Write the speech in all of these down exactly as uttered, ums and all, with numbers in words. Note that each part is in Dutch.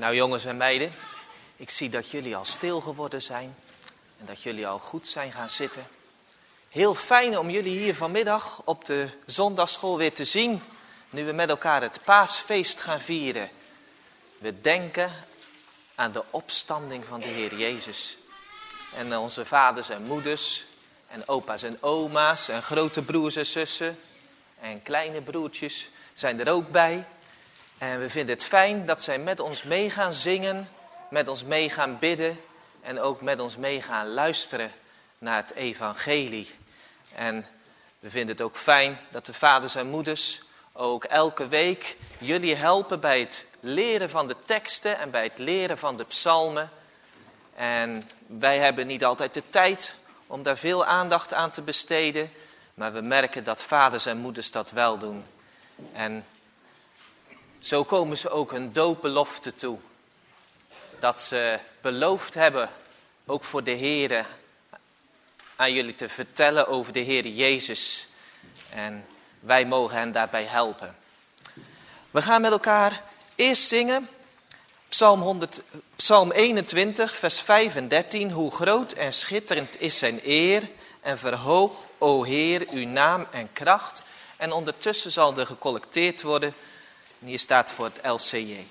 Nou jongens en meiden, ik zie dat jullie al stil geworden zijn en dat jullie al goed zijn gaan zitten. Heel fijn om jullie hier vanmiddag op de zondagsschool weer te zien, nu we met elkaar het paasfeest gaan vieren. We denken aan de opstanding van de Heer Jezus. En onze vaders en moeders en opa's en oma's en grote broers en zussen en kleine broertjes zijn er ook bij. En we vinden het fijn dat zij met ons mee gaan zingen, met ons mee gaan bidden en ook met ons mee gaan luisteren naar het evangelie. En we vinden het ook fijn dat de vaders en moeders ook elke week jullie helpen bij het leren van de teksten en bij het leren van de psalmen. En wij hebben niet altijd de tijd om daar veel aandacht aan te besteden, maar we merken dat vaders en moeders dat wel doen. En zo komen ze ook hun doopbelofte toe. Dat ze beloofd hebben, ook voor de Heere, aan jullie te vertellen over de Heer Jezus. En wij mogen hen daarbij helpen. We gaan met elkaar eerst zingen. Psalm, honderd, Psalm eenentwintig, vers vijf en dertien. Hoe groot en schitterend is zijn eer. En verhoog, o Heer, uw naam en kracht. En ondertussen zal er gecollecteerd worden. En hier staat voor het L C J.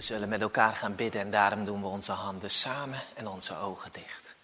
zullen met elkaar gaan bidden en daarom doen we onze handen samen en onze ogen dicht.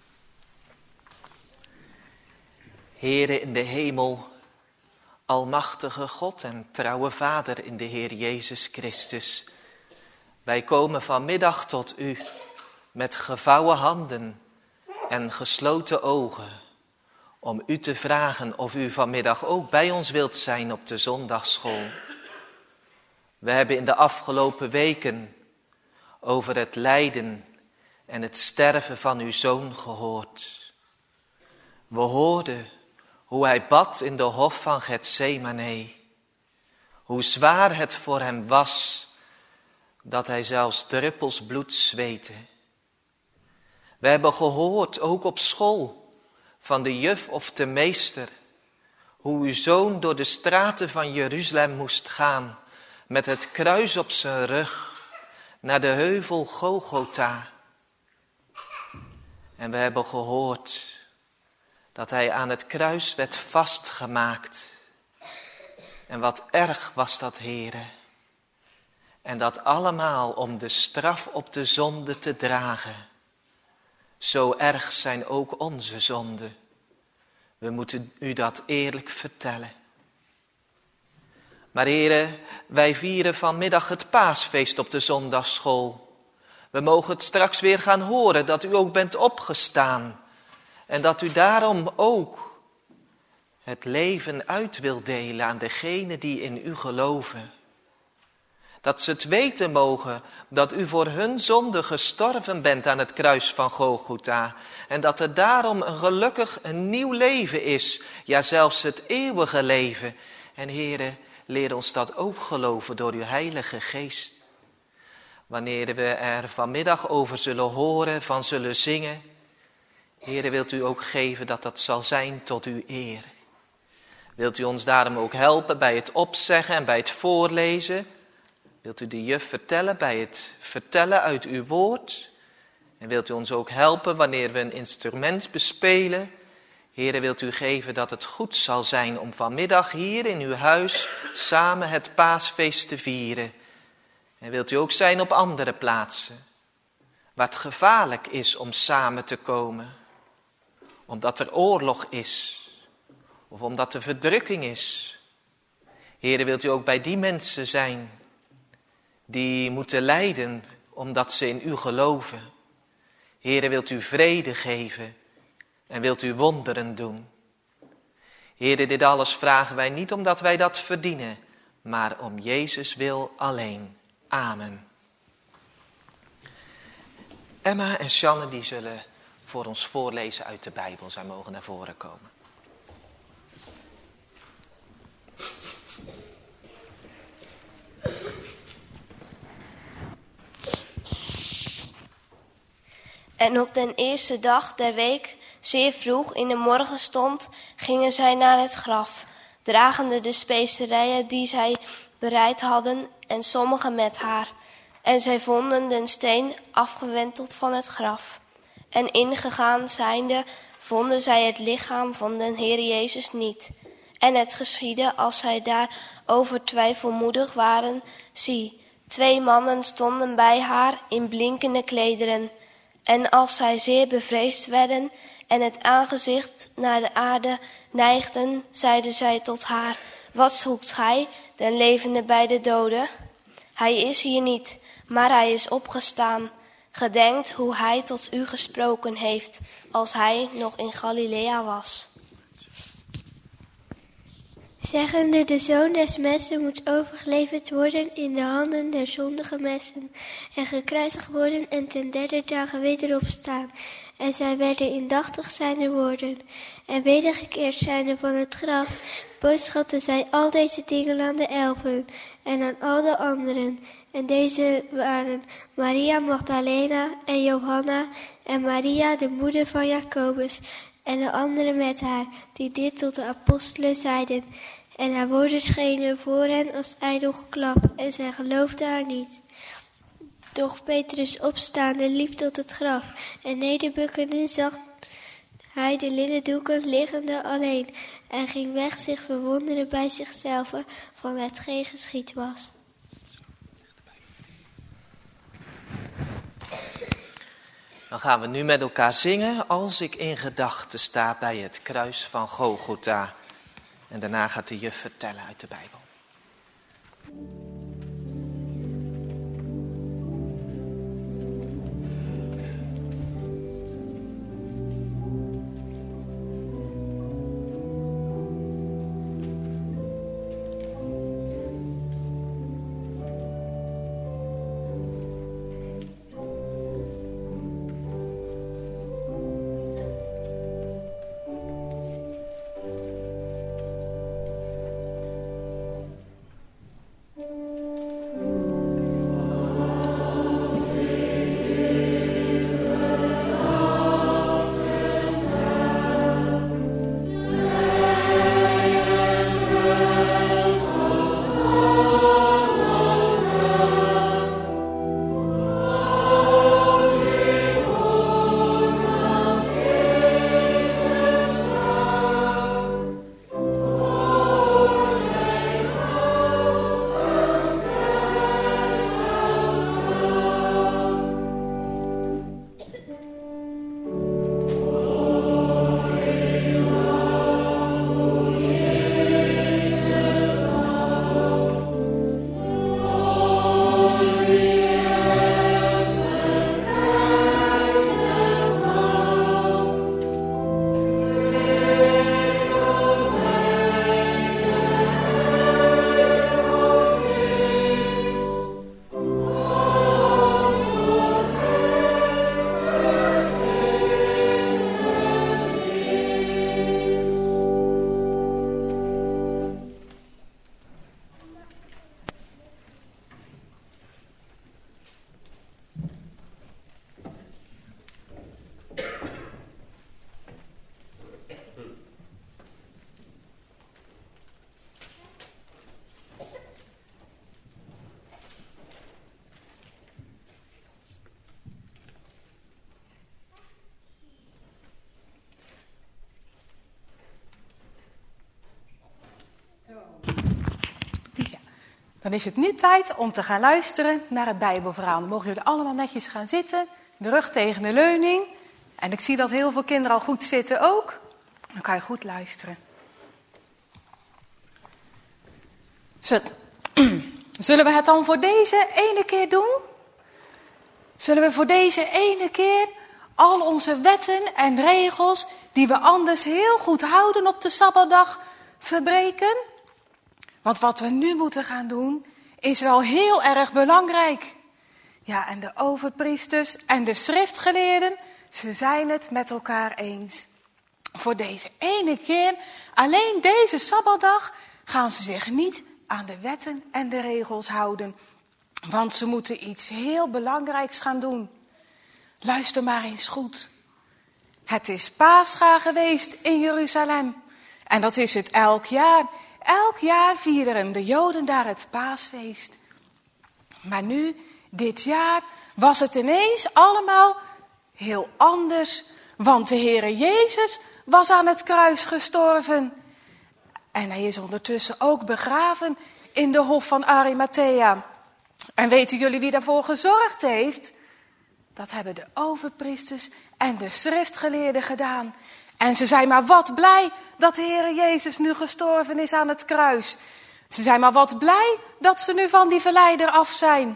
Heere in de hemel, almachtige God en trouwe Vader in de Heer Jezus Christus. Wij komen vanmiddag tot u met gevouwen handen en gesloten ogen. Om u te vragen of u vanmiddag ook bij ons wilt zijn op de zondagschool. We hebben in de afgelopen weken over het lijden en het sterven van uw zoon gehoord. We hoorden hoe hij bad in de hof van Getsemane. Hoe zwaar het voor hem was dat hij zelfs druppels bloed zweette. We hebben gehoord, ook op school, van de juf of de meester, hoe uw zoon door de straten van Jeruzalem moest gaan met het kruis op zijn rug naar de heuvel Golgotha. En we hebben gehoord dat hij aan het kruis werd vastgemaakt. En wat erg was dat, Heere. En dat allemaal om de straf op de zonde te dragen. Zo erg zijn ook onze zonden. We moeten u dat eerlijk vertellen. Maar Heere, wij vieren vanmiddag het paasfeest op de zondagsschool. We mogen het straks weer gaan horen dat u ook bent opgestaan. En dat u daarom ook het leven uit wil delen aan degenen die in u geloven. Dat ze het weten mogen dat u voor hun zonde gestorven bent aan het kruis van Golgotha. En dat er daarom een gelukkig een nieuw leven is. Ja, zelfs het eeuwige leven. En Heere, leer ons dat ook geloven door uw Heilige Geest. Wanneer we er vanmiddag over zullen horen, van zullen zingen. Heere, wilt u ook geven dat dat zal zijn tot uw eer. Wilt u ons daarom ook helpen bij het opzeggen en bij het voorlezen. Wilt u de juf vertellen bij het vertellen uit uw woord. En wilt u ons ook helpen wanneer we een instrument bespelen. Heere, wilt u geven dat het goed zal zijn om vanmiddag hier in uw huis samen het paasfeest te vieren. En wilt u ook zijn op andere plaatsen, waar het gevaarlijk is om samen te komen. Omdat er oorlog is, of omdat er verdrukking is. Heere, wilt u ook bij die mensen zijn die moeten lijden omdat ze in u geloven. Heere, wilt u vrede geven en wilt u wonderen doen. Heere, dit alles vragen wij niet omdat wij dat verdienen, maar om Jezus wil alleen. Amen. Emma en Sjanne die zullen voor ons voorlezen uit de Bijbel. Zij mogen naar voren komen. En op den eerste dag der week, zeer vroeg in de morgenstond, gingen zij naar het graf, dragende de specerijen die zij bereid hadden en sommigen met haar. En zij vonden den steen afgewenteld van het graf. En ingegaan zijnde, vonden zij het lichaam van den Heer Jezus niet. En het geschiedde, als zij daarover twijfelmoedig waren, zie, twee mannen stonden bij haar in blinkende klederen. En als zij zeer bevreesd werden en het aangezicht naar de aarde neigden, zeiden zij tot haar, wat zoekt gij, den levende bij de doden? Hij is hier niet, maar hij is opgestaan. Gedenkt hoe hij tot u gesproken heeft, als hij nog in Galilea was. Zeggende, de Zoon des Mensen moet overgeleverd worden in de handen der zondige mensen, en gekruisigd worden en ten derde dagen wederopstaan. En zij werden indachtig zijnde woorden. En wedergekeerd zijnde van het graf, boodschapten zij al deze dingen aan de elfen en aan al de anderen. En deze waren Maria Magdalena en Johanna en Maria de moeder van Jacobus en de anderen met haar, die dit tot de apostelen zeiden. En haar woorden schenen voor hen als ijdel geklap, en zij geloofden haar niet. Doch Petrus opstaande liep tot het graf, en nederbukkende zag hij de linnen doeken liggende alleen, en ging weg zich verwonderen bij zichzelf van hetgeen geschied was. Dan gaan we nu met elkaar zingen als ik in gedachten sta bij het kruis van Golgotha. En daarna gaat de juf vertellen uit de Bijbel. Dan is het nu tijd om te gaan luisteren naar het Bijbelverhaal. Dan mogen jullie allemaal netjes gaan zitten, de rug tegen de leuning. En ik zie dat heel veel kinderen al goed zitten ook. Dan kan je goed luisteren. Zullen we het dan voor deze ene keer doen? Zullen we voor deze ene keer al onze wetten en regels, die we anders heel goed houden op de Sabbatdag, verbreken? Want wat we nu moeten gaan doen, is wel heel erg belangrijk. Ja, en de overpriesters en de schriftgeleerden, ze zijn het met elkaar eens. Voor deze ene keer, alleen deze Sabbatdag, gaan ze zich niet aan de wetten en de regels houden. Want ze moeten iets heel belangrijks gaan doen. Luister maar eens goed. Het is Pascha geweest in Jeruzalem. En dat is het elk jaar. Elk jaar vieren de Joden daar het paasfeest. Maar nu, dit jaar, was het ineens allemaal heel anders. Want de Heere Jezus was aan het kruis gestorven. En hij is ondertussen ook begraven in de hof van Arimathea. En weten jullie wie daarvoor gezorgd heeft? Dat hebben de overpriesters en de schriftgeleerden gedaan. En ze zijn maar wat blij dat de Heere Jezus nu gestorven is aan het kruis. Ze zijn maar wat blij dat ze nu van die verleider af zijn.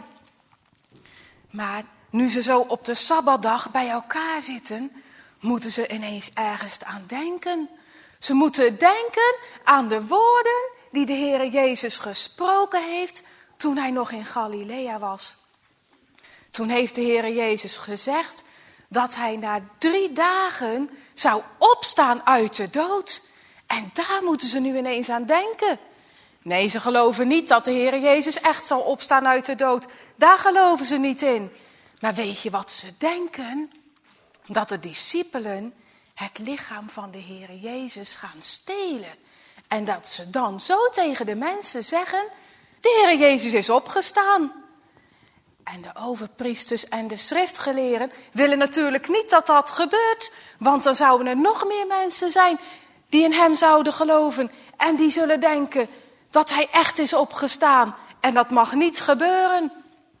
Maar nu ze zo op de Sabbatdag bij elkaar zitten, moeten ze ineens ergens aan denken. Ze moeten denken aan de woorden die de Heere Jezus gesproken heeft toen hij nog in Galilea was. Toen heeft de Heere Jezus gezegd dat hij na drie dagen zou opstaan uit de dood. En daar moeten ze nu ineens aan denken. Nee, ze geloven niet dat de Heere Jezus echt zal opstaan uit de dood. Daar geloven ze niet in. Maar weet je wat ze denken? Dat de discipelen het lichaam van de Heere Jezus gaan stelen. En dat ze dan zo tegen de mensen zeggen: de Heere Jezus is opgestaan. En de overpriesters en de schriftgeleerden willen natuurlijk niet dat dat gebeurt. Want dan zouden er nog meer mensen zijn die in hem zouden geloven. En die zullen denken dat hij echt is opgestaan. En dat mag niet gebeuren.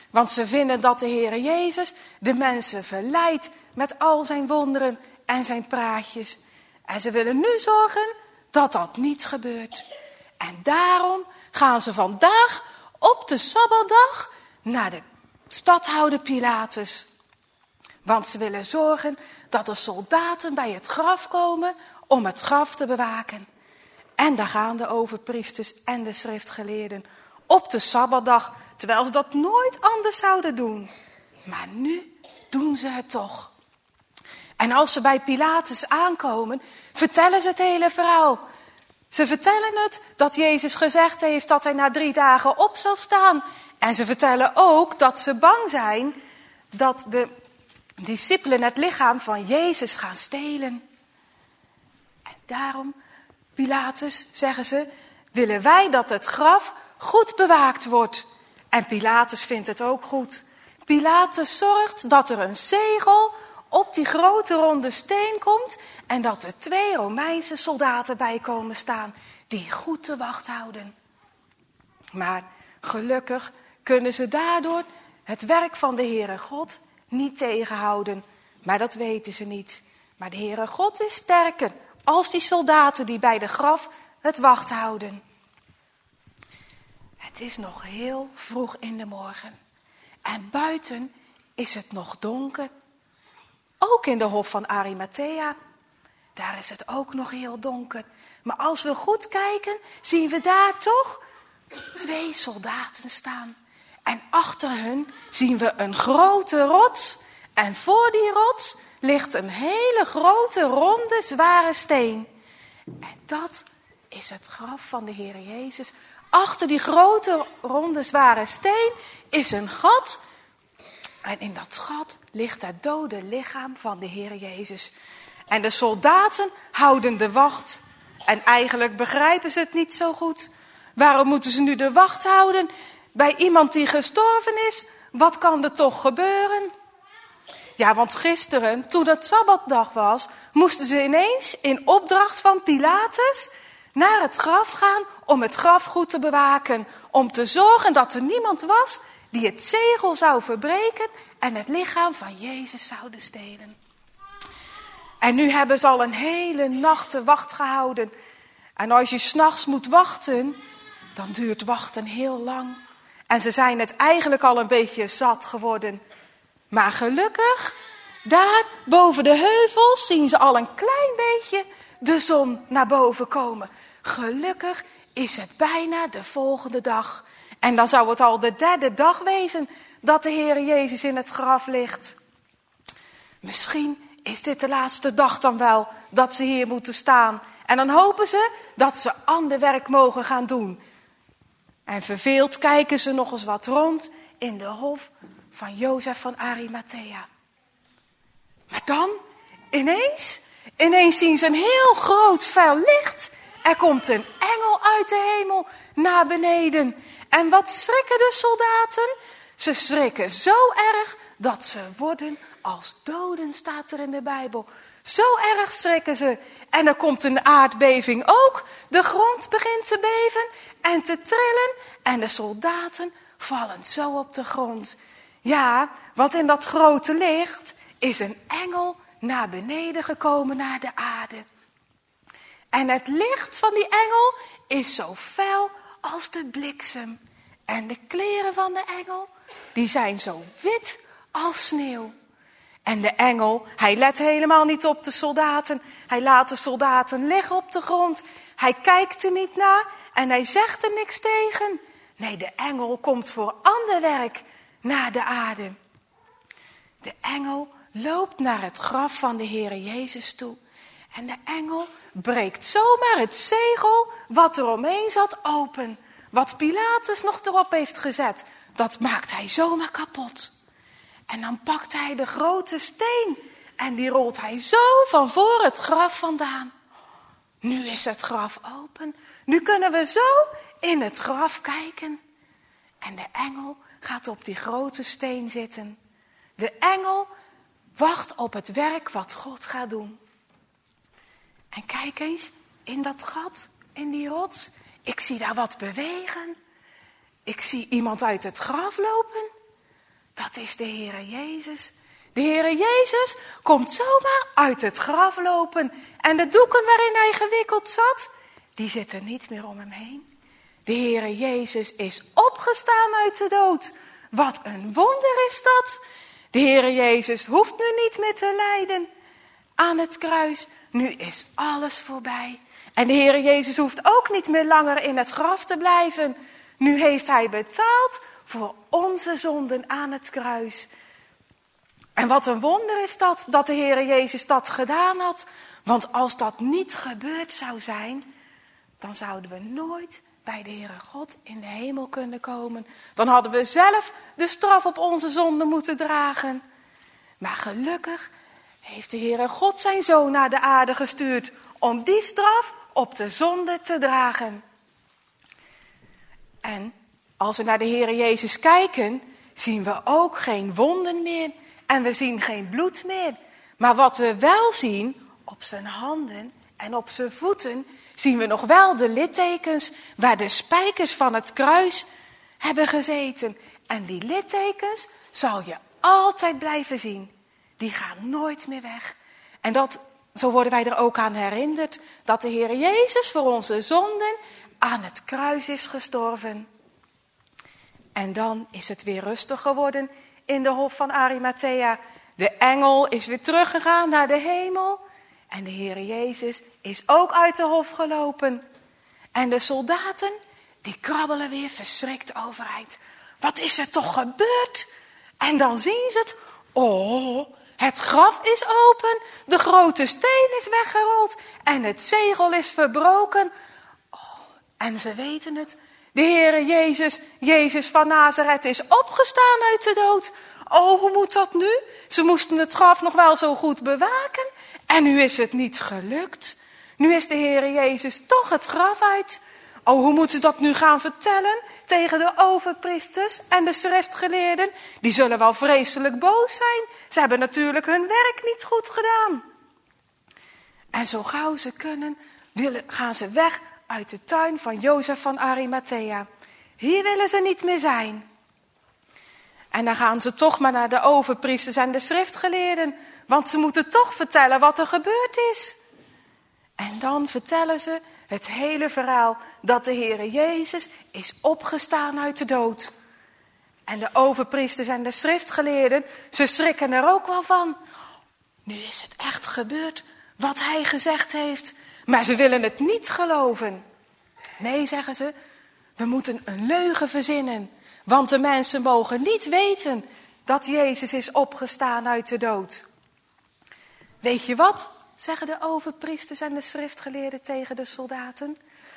Want ze vinden dat de Heere Jezus de mensen verleidt met al zijn wonderen en zijn praatjes. En ze willen nu zorgen dat dat niet gebeurt. En daarom gaan ze vandaag op de Sabbatdag naar de stadhouder Pilatus. Want ze willen zorgen dat de soldaten bij het graf komen om het graf te bewaken. En daar gaan de overpriesters en de schriftgeleerden op de Sabbatdag, terwijl ze dat nooit anders zouden doen. Maar nu doen ze het toch. En als ze bij Pilatus aankomen, vertellen ze het hele verhaal. Ze vertellen het dat Jezus gezegd heeft dat hij na drie dagen op zal staan. En ze vertellen ook dat ze bang zijn dat de discipelen het lichaam van Jezus gaan stelen. En daarom, Pilatus, zeggen ze, willen wij dat het graf goed bewaakt wordt. En Pilatus vindt het ook goed. Pilatus zorgt dat er een zegel op die grote ronde steen komt en dat er twee Romeinse soldaten bij komen staan die goed de wacht houden. Maar gelukkig kunnen ze daardoor het werk van de Heere God niet tegenhouden. Maar dat weten ze niet. Maar de Heere God is sterker als die soldaten die bij de graf het wacht houden. Het is nog heel vroeg in de morgen. En buiten is het nog donker. Ook in de hof van Arimathea. Daar is het ook nog heel donker. Maar als we goed kijken, zien we daar toch twee soldaten staan. En achter hun zien we een grote rots. En voor die rots ligt een hele grote, ronde, zware steen. En dat is het graf van de Heer Jezus. Achter die grote, ronde, zware steen is een gat. En in dat gat ligt het dode lichaam van de Heer Jezus. En de soldaten houden de wacht. En eigenlijk begrijpen ze het niet zo goed. Waarom moeten ze nu de wacht houden bij iemand die gestorven is? Wat kan er toch gebeuren? Ja, want gisteren, toen het Sabbatdag was, moesten ze ineens in opdracht van Pilatus naar het graf gaan om het graf goed te bewaken. Om te zorgen dat er niemand was die het zegel zou verbreken en het lichaam van Jezus zouden stelen. En nu hebben ze al een hele nacht de wacht gehouden. En als je 's nachts moet wachten, dan duurt wachten heel lang. En ze zijn het eigenlijk al een beetje zat geworden. Maar gelukkig, daar boven de heuvels zien ze al een klein beetje de zon naar boven komen. Gelukkig is het bijna de volgende dag. En dan zou het al de derde dag wezen dat de Heer Jezus in het graf ligt. Misschien is dit de laatste dag dan wel dat ze hier moeten staan. En dan hopen ze dat ze ander werk mogen gaan doen. En verveeld kijken ze nog eens wat rond in de hof van Jozef van Arimathea. Maar dan, ineens, ineens zien ze een heel groot fel licht. Er komt een engel uit de hemel naar beneden. En wat schrikken de soldaten? Ze schrikken zo erg dat ze worden als doden, staat er in de Bijbel. Zo erg schrikken ze. En er komt een aardbeving ook. De grond begint te beven en te trillen. En de soldaten vallen zo op de grond. Ja, want in dat grote licht is een engel naar beneden gekomen naar de aarde. En het licht van die engel is zo fel als de bliksem. En de kleren van de engel, die zijn zo wit als sneeuw. En de engel, hij let helemaal niet op de soldaten. Hij laat de soldaten liggen op de grond. Hij kijkt er niet naar en hij zegt er niks tegen. Nee, de engel komt voor ander werk naar de aarde. De engel loopt naar het graf van de Heer Jezus toe. En de engel breekt zomaar het zegel wat er omheen zat open. Wat Pilatus nog erop heeft gezet, dat maakt hij zomaar kapot. En dan pakt hij de grote steen en die rolt hij zo van voor het graf vandaan. Nu is het graf open. Nu kunnen we zo in het graf kijken. En de engel gaat op die grote steen zitten. De engel wacht op het werk wat God gaat doen. En kijk eens, in dat gat, in die rots, ik zie daar wat bewegen. Ik zie iemand uit het graf lopen. dat is de Heere Jezus. De Heere Jezus komt zomaar uit het graf lopen. En de doeken waarin hij gewikkeld zat, die zitten niet meer om hem heen. De Heere Jezus is opgestaan uit de dood. Wat een wonder is dat. De Heere Jezus hoeft nu niet meer te lijden aan het kruis. Nu is alles voorbij. En de Heere Jezus hoeft ook niet meer langer in het graf te blijven. Nu heeft hij betaald voor onze zonden aan het kruis. En wat een wonder is dat, dat de Heere Jezus dat gedaan had. Want als dat niet gebeurd zou zijn, dan zouden we nooit bij de Heere God in de hemel kunnen komen. Dan hadden we zelf de straf op onze zonde moeten dragen. Maar gelukkig heeft de Heere God zijn Zoon naar de aarde gestuurd om die straf op de zonde te dragen. En als we naar de Heere Jezus kijken, zien we ook geen wonden meer en we zien geen bloed meer. Maar wat we wel zien, op zijn handen en op zijn voeten, zien we nog wel de littekens waar de spijkers van het kruis hebben gezeten. En die littekens zal je altijd blijven zien. Die gaan nooit meer weg. En dat, zo worden wij er ook aan herinnerd, dat de Heer Jezus voor onze zonden aan het kruis is gestorven. En dan is het weer rustig geworden in de hof van Arimathea. De engel is weer teruggegaan naar de hemel. En de Heer Jezus is ook uit de hof gelopen. En de soldaten, die krabbelen weer verschrikt overeind. Wat is er toch gebeurd? En dan zien ze het. Oh, het graf is open. De grote steen is weggerold. En het zegel is verbroken. Oh, en ze weten het. De Heere Jezus, Jezus van Nazareth, is opgestaan uit de dood. Oh, hoe moet dat nu? Ze moesten het graf nog wel zo goed bewaken. En nu is het niet gelukt. Nu is de Heere Jezus toch het graf uit. Oh, hoe moeten ze dat nu gaan vertellen tegen de overpriesters en de schriftgeleerden? Die zullen wel vreselijk boos zijn. Ze hebben natuurlijk hun werk niet goed gedaan. En zo gauw ze kunnen, willen, gaan ze weg uit de tuin van Jozef van Arimathea. Hier willen ze niet meer zijn. En dan gaan ze toch maar naar de overpriesters en de schriftgeleerden. Want ze moeten toch vertellen wat er gebeurd is. En dan vertellen ze het hele verhaal dat de Heere Jezus is opgestaan uit de dood. En de overpriesters en de schriftgeleerden, ze schrikken er ook wel van. Nu is het echt gebeurd wat hij gezegd heeft. Maar ze willen het niet geloven. Nee, zeggen ze, we moeten een leugen verzinnen. Want de mensen mogen niet weten dat Jezus is opgestaan uit de dood. Weet je wat, zeggen de overpriesters en de schriftgeleerden tegen de soldaten?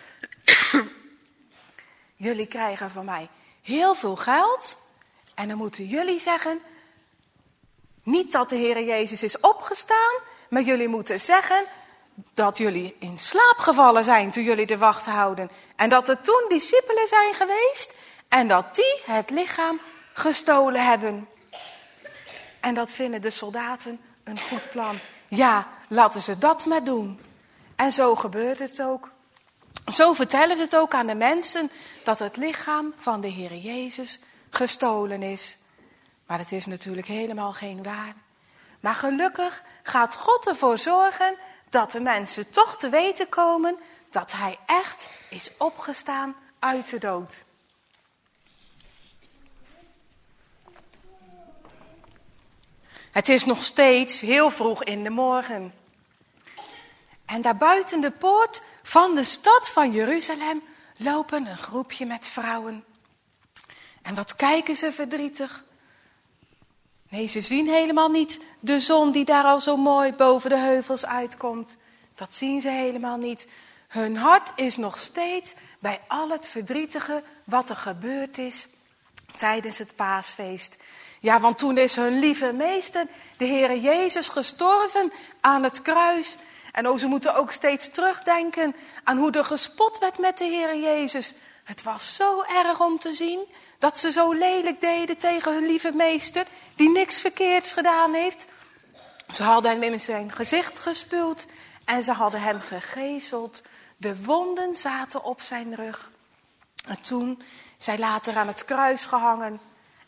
Jullie krijgen van mij heel veel geld. En dan moeten jullie zeggen, niet dat de Heere Jezus is opgestaan, maar jullie moeten zeggen dat jullie in slaap gevallen zijn toen jullie de wacht houden. En dat er toen discipelen zijn geweest en dat die het lichaam gestolen hebben. En dat vinden de soldaten een goed plan. Ja, laten ze dat maar doen. En zo gebeurt het ook. Zo vertellen ze het ook aan de mensen dat het lichaam van de Heer Jezus gestolen is. Maar het is natuurlijk helemaal geen waar. Maar gelukkig gaat God ervoor zorgen dat de mensen toch te weten komen dat hij echt is opgestaan uit de dood. Het is nog steeds heel vroeg in de morgen. En daar buiten de poort van de stad van Jeruzalem lopen een groepje met vrouwen. En wat kijken ze verdrietig. Nee, ze zien helemaal niet de zon die daar al zo mooi boven de heuvels uitkomt. Dat zien ze helemaal niet. Hun hart is nog steeds bij al het verdrietige wat er gebeurd is tijdens het paasfeest. Ja, want toen is hun lieve meester, de Heere Jezus, gestorven aan het kruis. En oh, ze moeten ook steeds terugdenken aan hoe er gespot werd met de Heere Jezus. Het was zo erg om te zien dat ze zo lelijk deden tegen hun lieve meester, die niks verkeerds gedaan heeft. Ze hadden hem in zijn gezicht gespuwd en ze hadden hem gegezeld. De wonden zaten op zijn rug. En toen, zij later aan het kruis gehangen.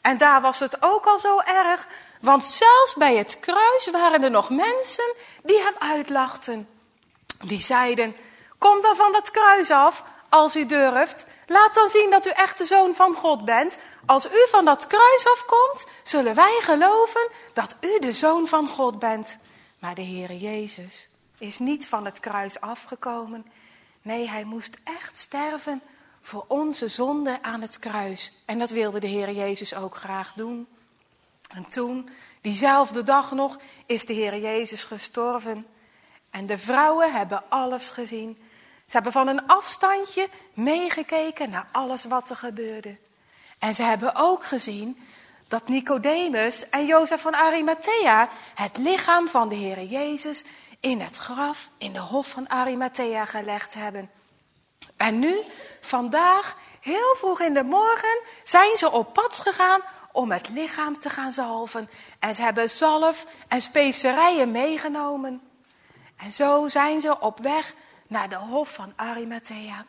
En daar was het ook al zo erg, want zelfs bij het kruis waren er nog mensen die hem uitlachten. Die zeiden, kom dan van dat kruis af als u durft. Laat dan zien dat u echt de Zoon van God bent. Als u van dat kruis afkomt, zullen wij geloven dat u de Zoon van God bent. Maar de Heere Jezus is niet van het kruis afgekomen. Nee, hij moest echt sterven voor onze zonde aan het kruis. En dat wilde de Heere Jezus ook graag doen. En toen, diezelfde dag nog, is de Heere Jezus gestorven. En de vrouwen hebben alles gezien. Ze hebben van een afstandje meegekeken naar alles wat er gebeurde. En ze hebben ook gezien dat Nicodemus en Jozef van Arimathea het lichaam van de Heere Jezus in het graf in de hof van Arimathea gelegd hebben. En nu, vandaag, heel vroeg in de morgen, zijn ze op pad gegaan om het lichaam te gaan zalven. En ze hebben zalf en specerijen meegenomen. En zo zijn ze op weg naar de hof van Arimathea.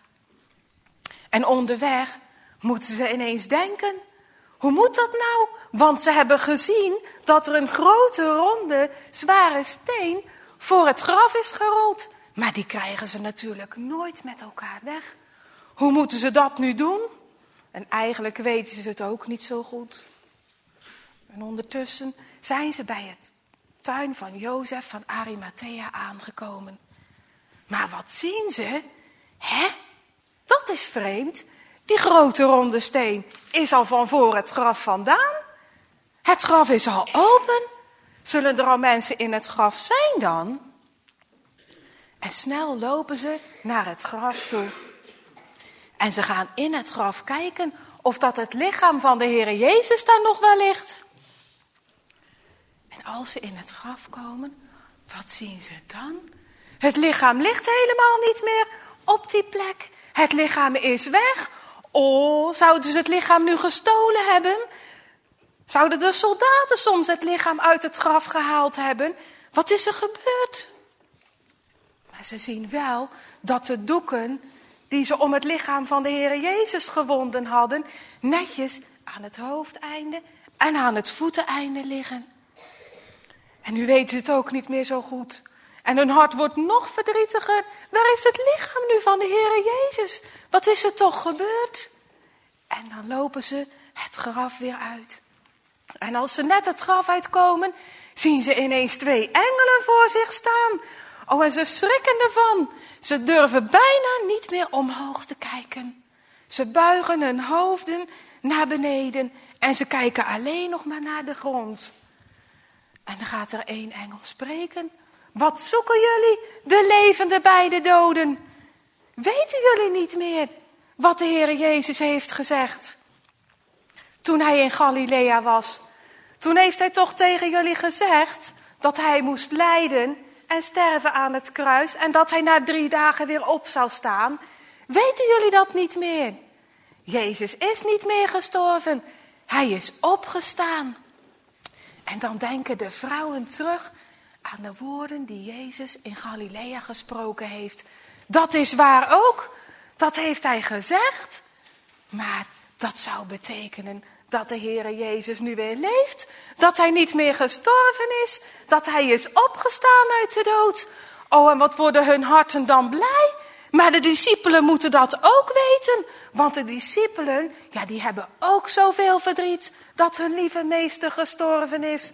En onderweg moeten ze ineens denken, hoe moet dat nou? Want ze hebben gezien dat er een grote, ronde, zware steen voor het graf is gerold. Maar die krijgen ze natuurlijk nooit met elkaar weg. Hoe moeten ze dat nu doen? En eigenlijk weten ze het ook niet zo goed. En ondertussen zijn ze bij het tuin van Jozef van Arimathea aangekomen. Maar wat zien ze? Hè? Dat is vreemd. Die grote ronde steen is al van voor het graf vandaan. Het graf is al open. Zullen er al mensen in het graf zijn dan? En snel lopen ze naar het graf toe. En ze gaan in het graf kijken of dat het lichaam van de Heere Jezus daar nog wel ligt. En als ze in het graf komen, wat zien ze dan? Het lichaam ligt helemaal niet meer op die plek. Het lichaam is weg. Oh, zouden ze het lichaam nu gestolen hebben? Zouden de soldaten soms het lichaam uit het graf gehaald hebben? Wat is er gebeurd? Maar ze zien wel dat de doeken die ze om het lichaam van de Heere Jezus gewonden hadden, netjes aan het hoofdeinde en aan het voeteneinde liggen. En nu weten ze het ook niet meer zo goed. En hun hart wordt nog verdrietiger. Waar is het lichaam nu van de Heere Jezus? Wat is er toch gebeurd? En dan lopen ze het graf weer uit. En als ze net het graf uitkomen, zien ze ineens twee engelen voor zich staan. Oh, en ze schrikken ervan. Ze durven bijna niet meer omhoog te kijken. Ze buigen hun hoofden naar beneden en ze kijken alleen nog maar naar de grond. En dan gaat er één engel spreken. Wat zoeken jullie, de levende bij de doden? Weten jullie niet meer wat de Heere Jezus heeft gezegd? Toen hij in Galilea was, toen heeft hij toch tegen jullie gezegd dat hij moest lijden en sterven aan het kruis en dat hij na drie dagen weer op zou staan. Weten jullie dat niet meer? Jezus is niet meer gestorven, hij is opgestaan. En dan denken de vrouwen terug aan de woorden die Jezus in Galilea gesproken heeft. Dat is waar ook, dat heeft hij gezegd. Maar dat zou betekenen dat de Heere Jezus nu weer leeft. Dat hij niet meer gestorven is. Dat hij is opgestaan uit de dood. Oh, en wat worden hun harten dan blij. Maar de discipelen moeten dat ook weten. Want de discipelen, ja, die hebben ook zoveel verdriet dat hun lieve meester gestorven is.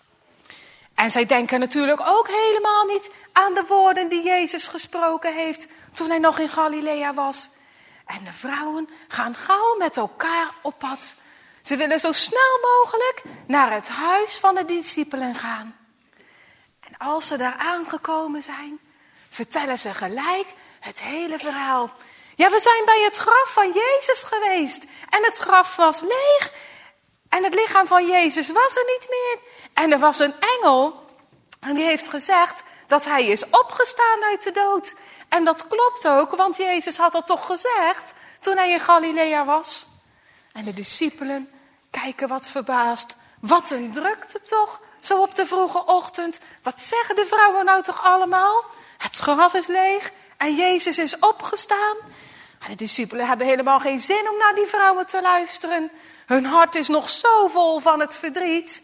En zij denken natuurlijk ook helemaal niet aan de woorden die Jezus gesproken heeft toen hij nog in Galilea was. En de vrouwen gaan gauw met elkaar op pad. Ze willen zo snel mogelijk naar het huis van de discipelen gaan. En als ze daar aangekomen zijn, vertellen ze gelijk het hele verhaal. Ja, we zijn bij het graf van Jezus geweest. En het graf was leeg. En het lichaam van Jezus was er niet meer. En er was een engel. En die heeft gezegd dat hij is opgestaan uit de dood. En dat klopt ook, want Jezus had dat toch gezegd toen hij in Galilea was. En de discipelen kijken wat verbaasd. Wat een drukte toch, zo op de vroege ochtend. Wat zeggen de vrouwen nou toch allemaal? Het graf is leeg en Jezus is opgestaan. de discipelen hebben helemaal geen zin om naar die vrouwen te luisteren. Hun hart is nog zo vol van het verdriet.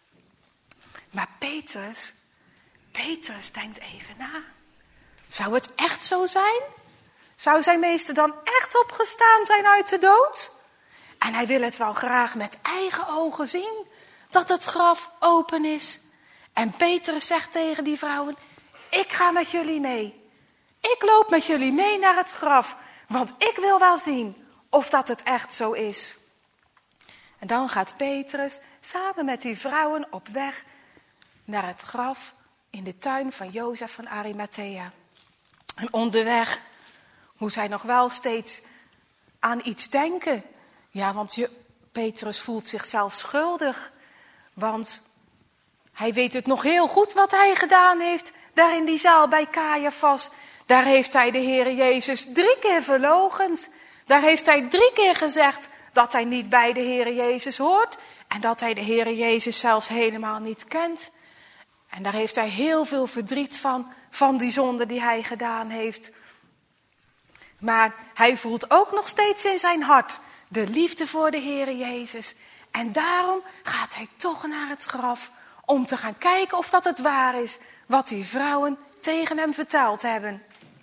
Maar Petrus, Petrus denkt even na. Zou het echt zo zijn? Zou zijn meester dan echt opgestaan zijn uit de dood? En hij wil het wel graag met eigen ogen zien, dat het graf open is. En Petrus zegt tegen die vrouwen, ik ga met jullie mee. Ik loop met jullie mee naar het graf, want ik wil wel zien of dat het echt zo is. En dan gaat Petrus samen met die vrouwen op weg naar het graf in de tuin van Jozef van Arimathea. En onderweg moet hij nog wel steeds aan iets denken. Ja, want je, Petrus voelt zichzelf schuldig. Want hij weet het nog heel goed wat hij gedaan heeft daar in die zaal bij Caiaphas. Daar heeft hij de Heere Jezus drie keer verloochend. Daar heeft hij drie keer gezegd dat hij niet bij de Heere Jezus hoort. En dat hij de Heere Jezus zelfs helemaal niet kent. En daar heeft hij heel veel verdriet van, van die zonde die hij gedaan heeft. Maar hij voelt ook nog steeds in zijn hart de liefde voor de Heere Jezus. En daarom gaat hij toch naar het graf om te gaan kijken of dat het waar is wat die vrouwen tegen hem verteld hebben.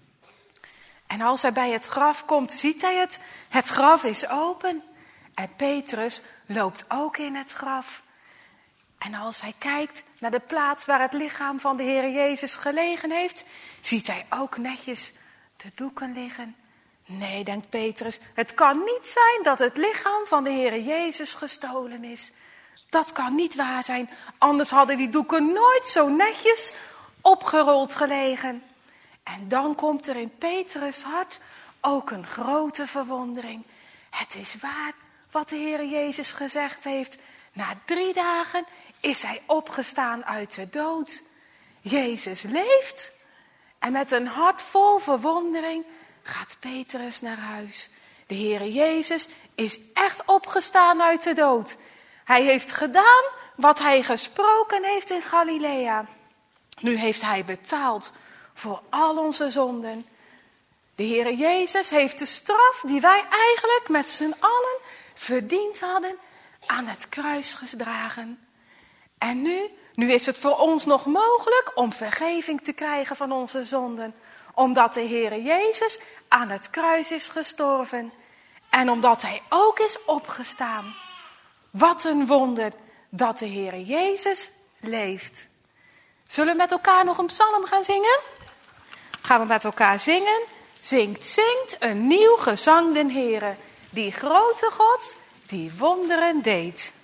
En als hij bij het graf komt, ziet hij het. Het graf is open. En Petrus loopt ook in het graf. En als hij kijkt naar de plaats waar het lichaam van de Heere Jezus gelegen heeft, ziet hij ook netjes de doeken liggen. Nee, denkt Petrus, het kan niet zijn dat het lichaam van de Heere Jezus gestolen is. Dat kan niet waar zijn, anders hadden die doeken nooit zo netjes opgerold gelegen. En dan komt er in Petrus' hart ook een grote verwondering. Het is waar wat de Heere Jezus gezegd heeft. Na drie dagen is hij opgestaan uit de dood. Jezus leeft. En met een hart vol verwondering gaat Petrus naar huis. De Heere Jezus is echt opgestaan uit de dood. Hij heeft gedaan wat hij gesproken heeft in Galilea. Nu heeft hij betaald voor al onze zonden. De Heere Jezus heeft de straf die wij eigenlijk met z'n allen verdiend hadden aan het kruis gedragen. En nu, nu is het voor ons nog mogelijk om vergeving te krijgen van onze zonden. Omdat de Heere Jezus aan het kruis is gestorven. En omdat hij ook is opgestaan. Wat een wonder dat de Heere Jezus leeft. Zullen we met elkaar nog een psalm gaan zingen? Gaan we met elkaar zingen? Zingt, zingt een nieuw gezang den Heere. Die grote God, die wonderen deed.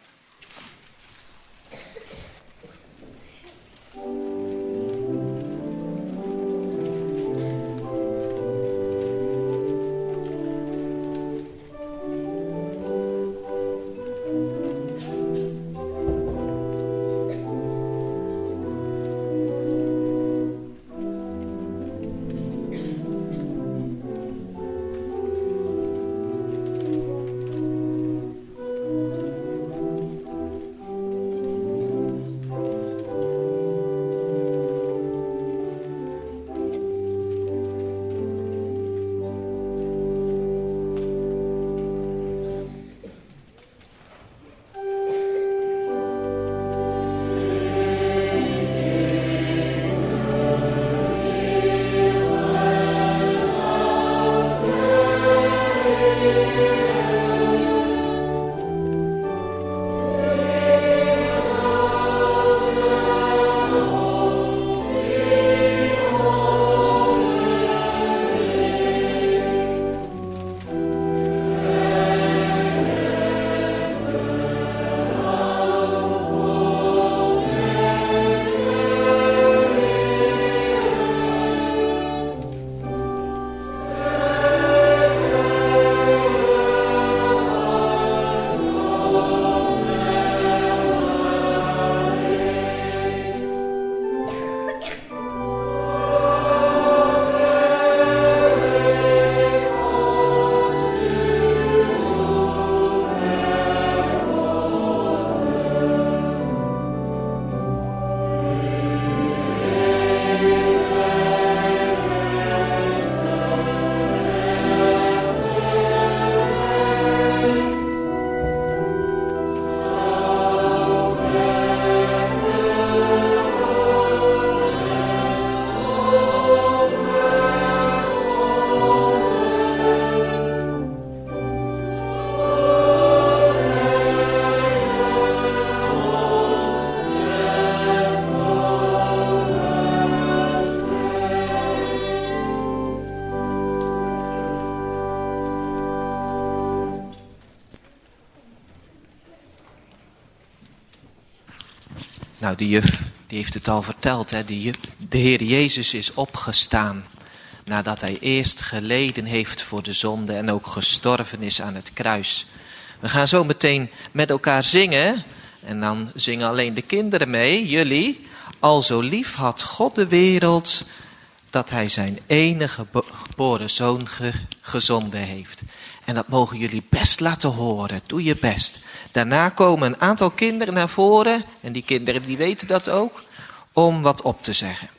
Nou, de juf die heeft het al verteld. Hè? De, de Heer Jezus is opgestaan nadat hij eerst geleden heeft voor de zonde en ook gestorven is aan het kruis. We gaan zo meteen met elkaar zingen. En dan zingen alleen de kinderen mee, jullie. Al zo lief had God de wereld, dat hij zijn enige geboren zoon ge- gezonden heeft. En dat mogen jullie best laten horen. Doe je best. Daarna komen een aantal kinderen naar voren. En die kinderen die weten dat ook. Om wat op te zeggen.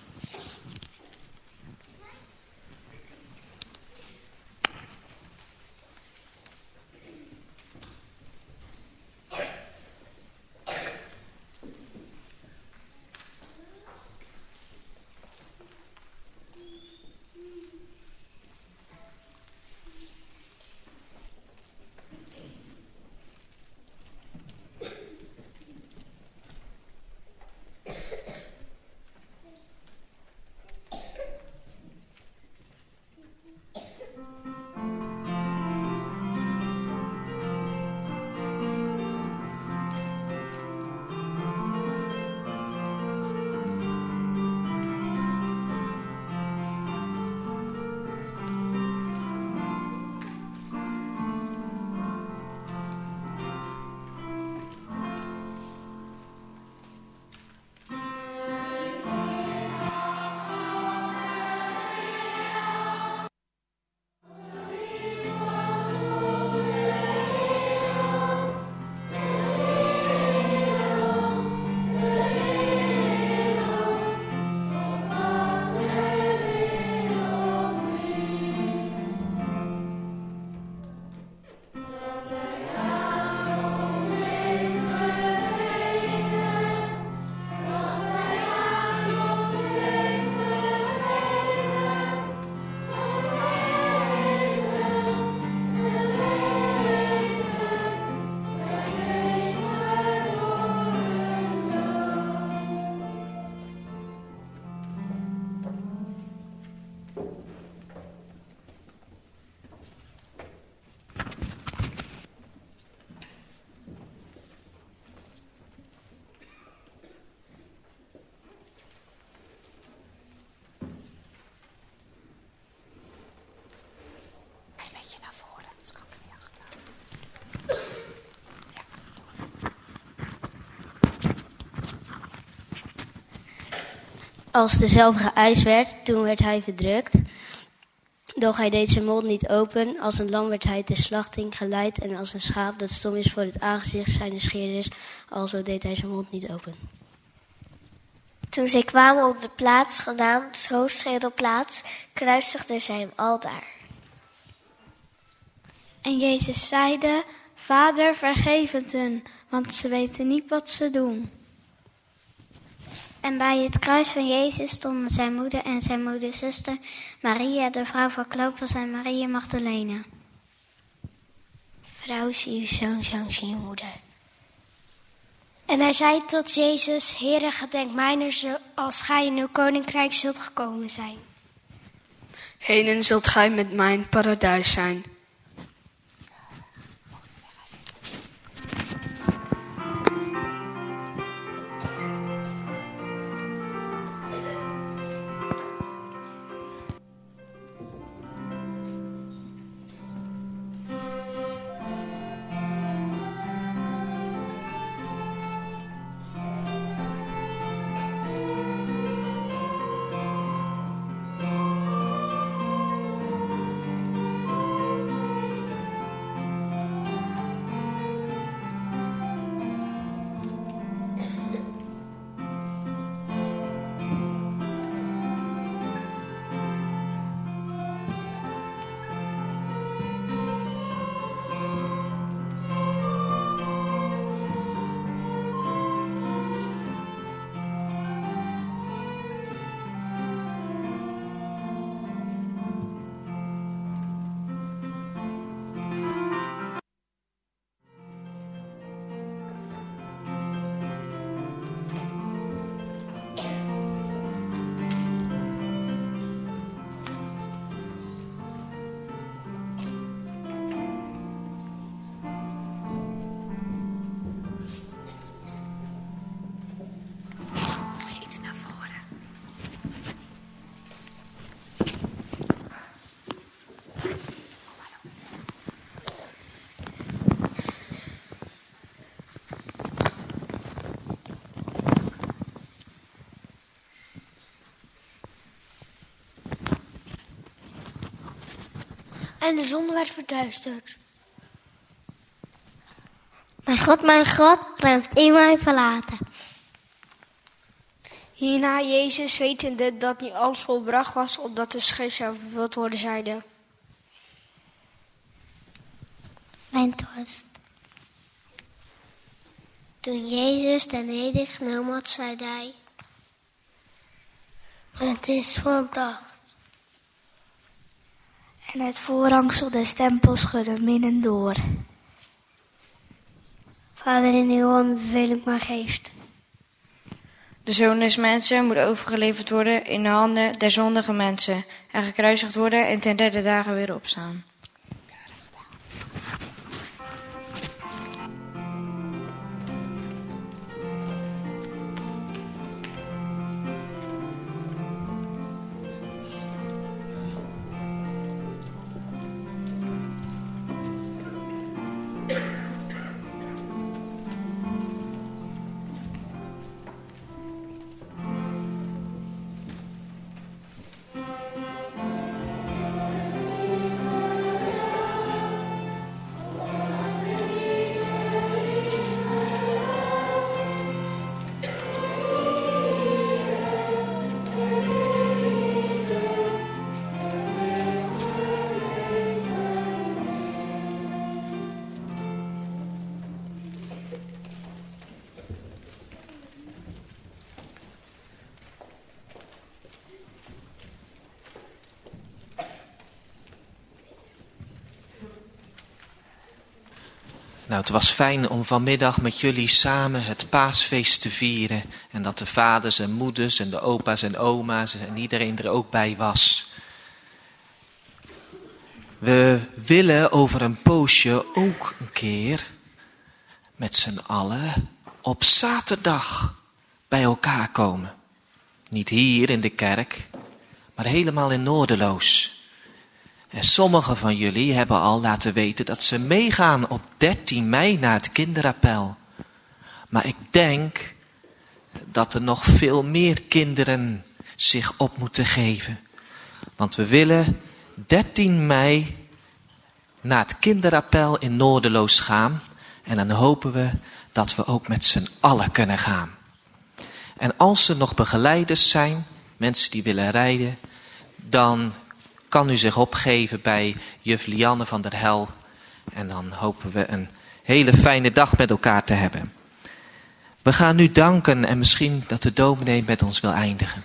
Als de zelf geëist werd, toen werd hij verdrukt. Doch hij deed zijn mond niet open. Als een lam werd hij ter slachting geleid. En als een schaap dat stom is voor het aangezicht zijner scheerders. Alzo deed hij zijn mond niet open. Toen zij kwamen op de plaats genaamd Hoofdschedelplaats, kruisigden zij hem aldaar. En Jezus zeide: Vader, vergeef het hun, want ze weten niet wat ze doen. En bij het kruis van Jezus stonden zijn moeder en zijn moederzuster, Maria, de vrouw van Clopas en Maria Magdalena. Vrouw, zie uw zoon, zoon, zie uw moeder. En hij zei tot Jezus: Heere, gedenk mijner als gij in uw koninkrijk zult gekomen zijn. Heden zult gij met mij in het paradijs zijn. en de zon werd verduisterd. Mijn God, mijn God, waarom hebt u mij verlaten? Hierna Jezus, wetende dat nu alles volbracht was, opdat de schrift zou vervuld worden, zeide: Mijn dorst. Toen Jezus de neder genomen had, zei hij: Het is volbracht. En het voorhangsel des tempels schudde midden door. Vader, in uw handen beveel ik mijn geest. De Zoon des Mensen moet overgeleverd worden in de handen der zondige mensen en gekruisigd worden en ten derde dagen weer opstaan. Nou, het was fijn om vanmiddag met jullie samen het paasfeest te vieren. En dat de vaders en moeders en de opa's en oma's en iedereen er ook bij was. We willen over een poosje ook een keer met z'n allen op zaterdag bij elkaar komen. Niet hier in de kerk, maar helemaal in Noorderloos. En sommigen van jullie hebben al laten weten dat ze meegaan op dertien mei naar het kinderappel. Maar ik denk dat er nog veel meer kinderen zich op moeten geven. Want we willen dertien mei naar het kinderappel in Noorderloos gaan. En dan hopen we dat we ook met z'n allen kunnen gaan. En als er nog begeleiders zijn, mensen die willen rijden, dan kan u zich opgeven bij juf Lianne van der Hel. En dan hopen we een hele fijne dag met elkaar te hebben. We gaan nu danken en misschien dat de dominee met ons wil eindigen.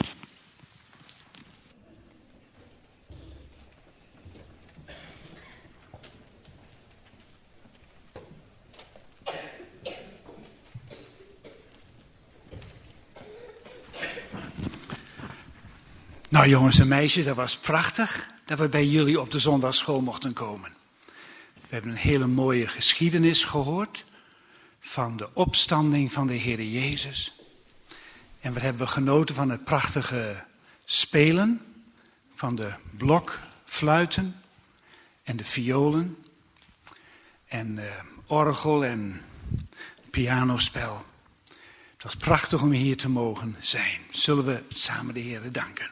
Nou jongens en meisjes, dat was prachtig dat we bij jullie op de zondagsschool mochten komen. We hebben een hele mooie geschiedenis gehoord van de opstanding van de Heer Jezus. En we hebben genoten van het prachtige spelen van de blokfluiten en de violen en uh, orgel en pianospel. Het was prachtig om hier te mogen zijn. Zullen we samen de Heer danken.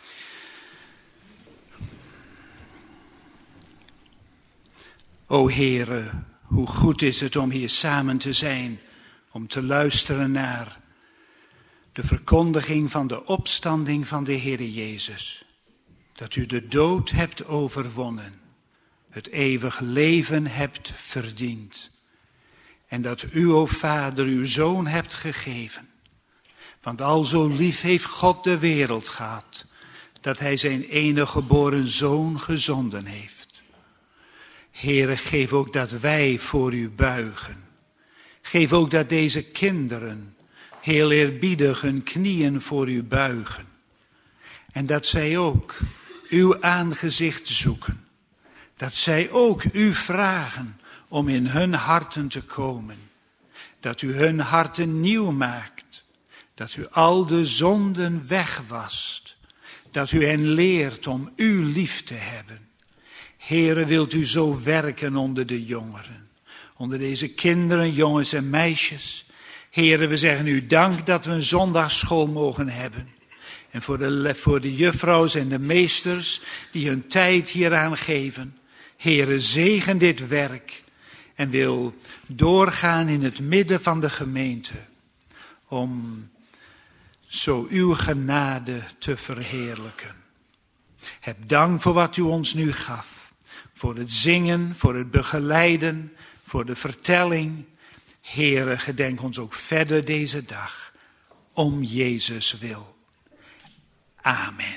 O Heere, hoe goed is het om hier samen te zijn, om te luisteren naar de verkondiging van de opstanding van de Heere Jezus. Dat u de dood hebt overwonnen, het eeuwig leven hebt verdiend. En dat u, o Vader, uw Zoon hebt gegeven. Want al zo lief heeft God de wereld gehad, dat hij zijn enige geboren Zoon gezonden heeft. Heere, geef ook dat wij voor u buigen. Geef ook dat deze kinderen heel eerbiedig hun knieën voor u buigen. En dat zij ook uw aangezicht zoeken. Dat zij ook u vragen om in hun harten te komen. Dat u hun harten nieuw maakt. Dat u al de zonden wegwast. Dat u hen leert om u lief te hebben. Heere, wilt u zo werken onder de jongeren, onder deze kinderen, jongens en meisjes. Heere, we zeggen u dank dat we een zondagsschool mogen hebben. En voor de, voor de juffrouws en de meesters die hun tijd hieraan geven. Heere, zegen dit werk en wil doorgaan in het midden van de gemeente. Om zo uw genade te verheerlijken. Heb dank voor wat u ons nu gaf. Voor het zingen, voor het begeleiden, voor de vertelling. Heere, gedenk ons ook verder deze dag. Om Jezus wil. Amen.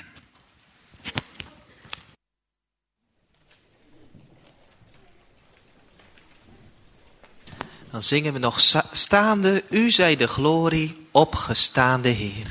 Dan zingen we nog staande, u zij de glorie, opgestaande Heer.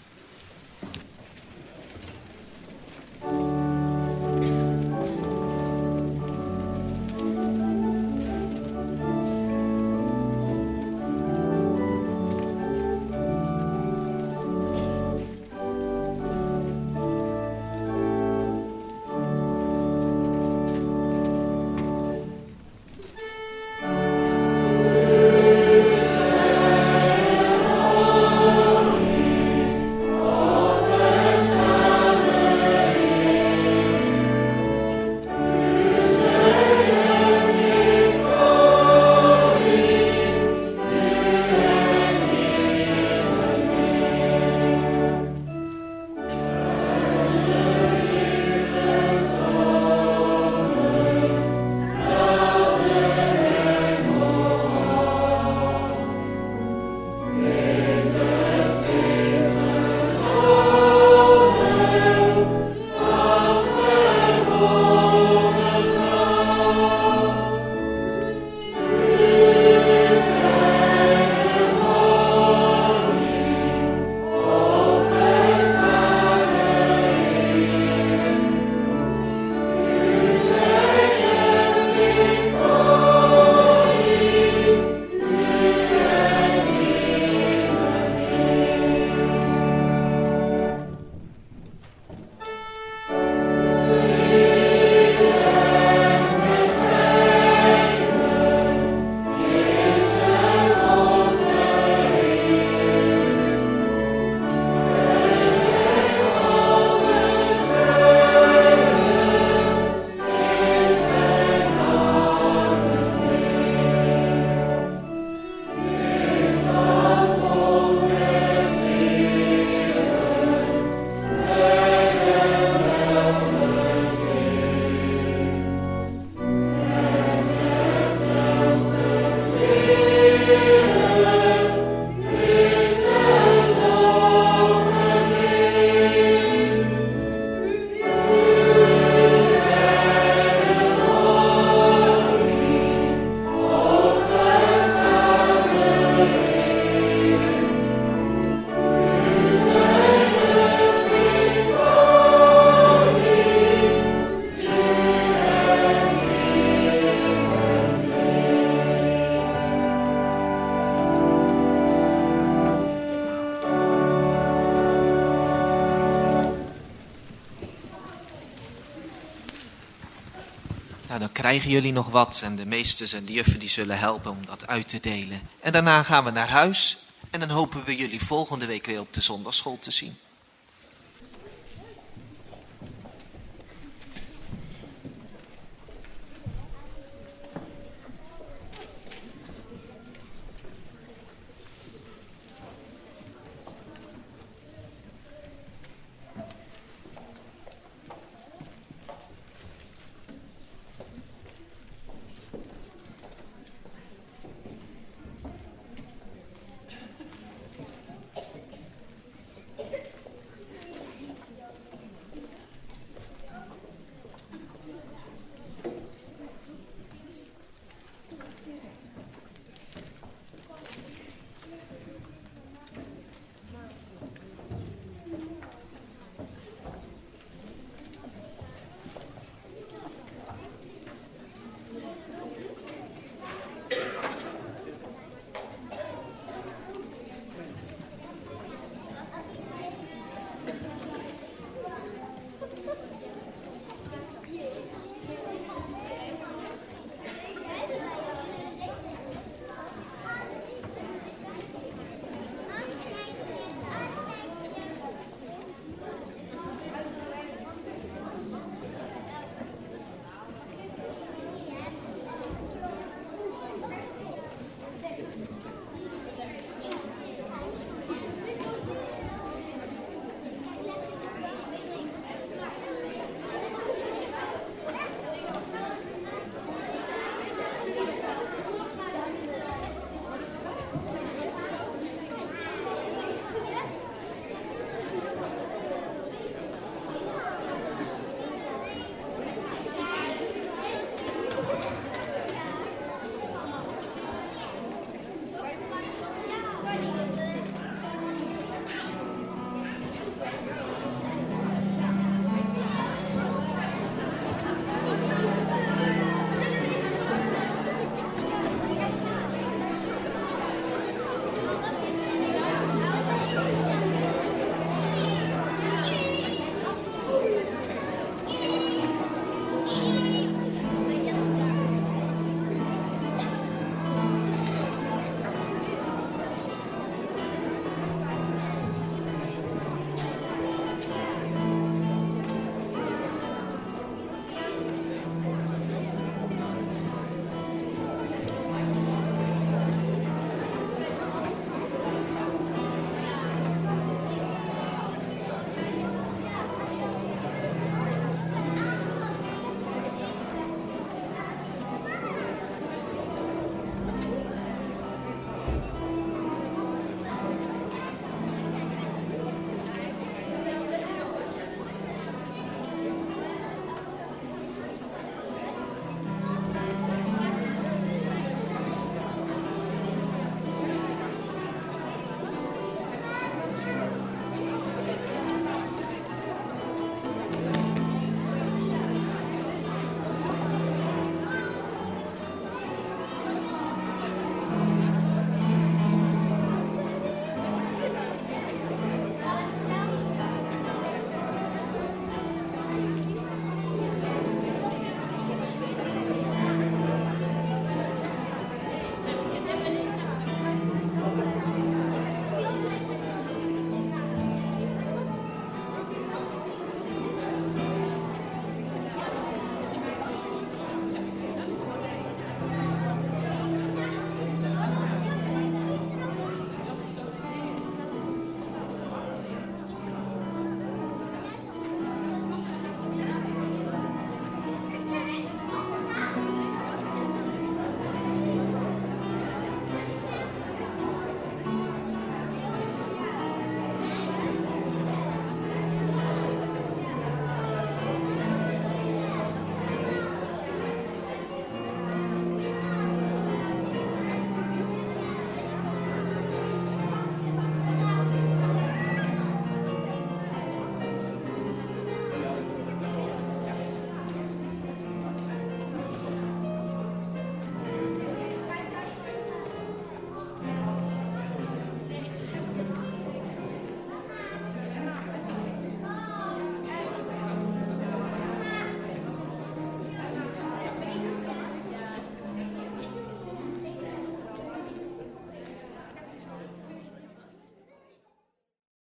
Nou, dan krijgen jullie nog wat en de meesters en de juffen die zullen helpen om dat uit te delen. En daarna gaan we naar huis en dan hopen we jullie volgende week weer op de zondagschool te zien.